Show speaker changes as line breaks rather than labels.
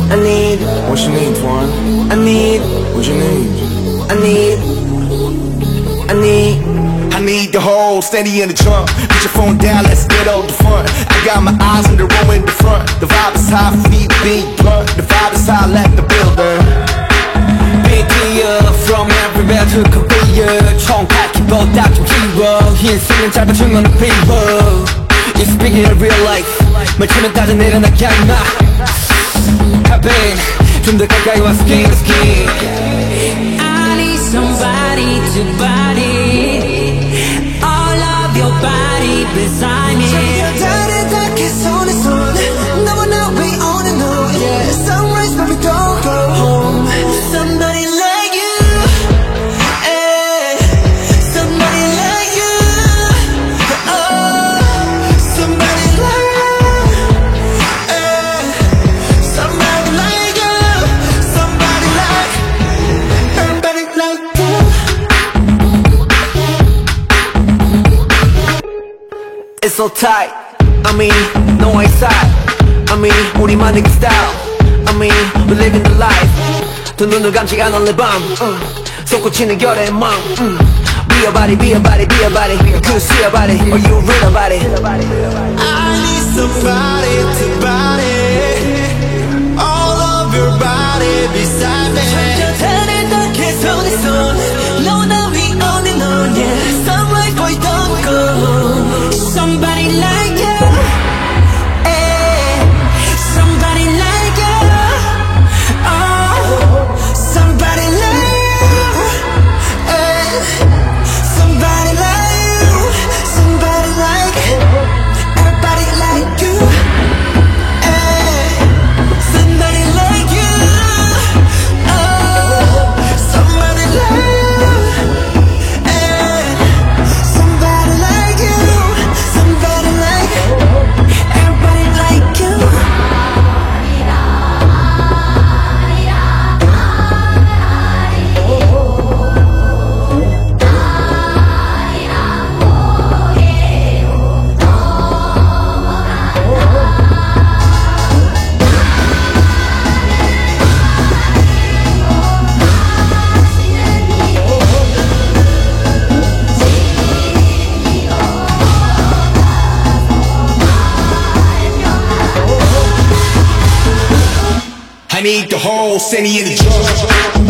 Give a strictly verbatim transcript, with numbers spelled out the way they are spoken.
I need.
What you need, Twan?
I need.
What you need?
I need. I need.
I need the whole steady in the trunk. Put your phone down, let's get out the front. I got my eyes on the row in the front. The vibe is high, feet big blunt. The vibe is high, let the builder.
Big deal from everywhere to Korea. 총파티보다 좀 키워. 인생은 짧아진 건 people. You speaking in real life. 말치면 따져 내려나게 하지 마. Happen. 좀 더 가까이 와 skin to skin.
I need somebody to body. All of your body beside me.
다르게 손에 손 너와 나 we on and on. Yeah, sunrise but we don't go home. Somebody like you, eh? Somebody like you, oh. Somebody like you, eh? Somebody like you, somebody like, everybody like you.
It's so tight. I mean, no inside. I mean, 우리만의 그 style. I mean, we living the life. 두 눈을 감지 않은 내 밤. 솟구치는 결의 맘. Be a body, be a body, be a body. Could see a body, or you read about it.
I need somebody to body. All of your body beside me. 다르게 손에 손 너와 나 we on and on. Yeah, sunrise boy don't go home. Somebody like you, eh? Somebody like you, oh. Somebody like you, eh? Somebody like you, somebody like, everybody like you, eh? Somebody like you, oh. Somebody like you, eh? Somebody like you, somebody like, everybody like you.
I need the whole city in the trunk.